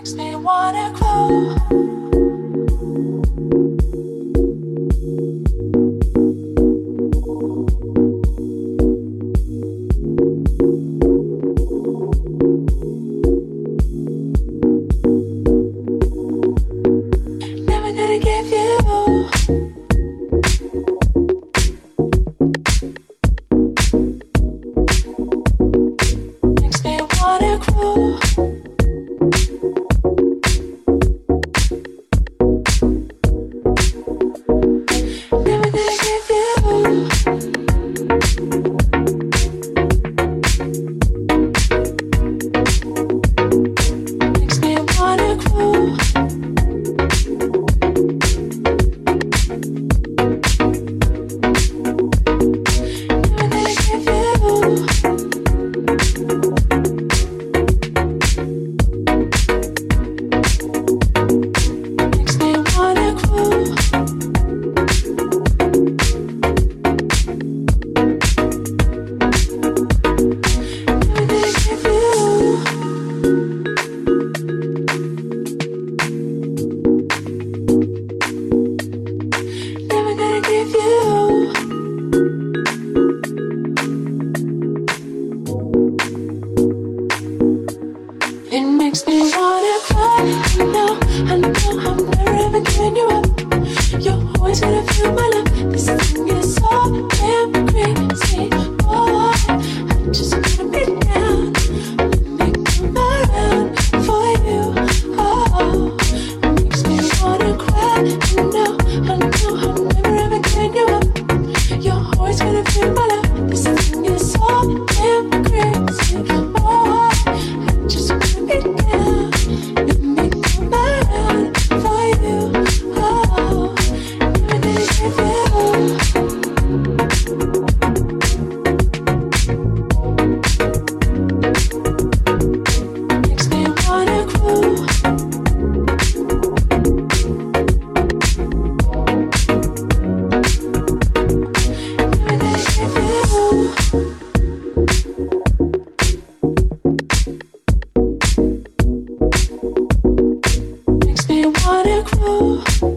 makes me wanna grow. Never gonna give you. Makes me wanna grow. Never gonna give you. Makes me wanna grow. Never gonna give you. Makes me wanna grow. Never gonna give you. Never gonna give you. It makes me wanna cry. I know I'm never ever giving you up. You're always gonna feel my love. This thing is so damn crazy. Oh, I just wanna be down. Let me come around for you. Oh, it makes me wanna cry. I know I'm never ever giving you up. You're always gonna feel my love. This thing is so damn crazy. Oh, I just wanna be down. Let me come around for you. Oh, never gonna give you. Makes me wanna grow. Never gonna give you. Makes me wanna grow.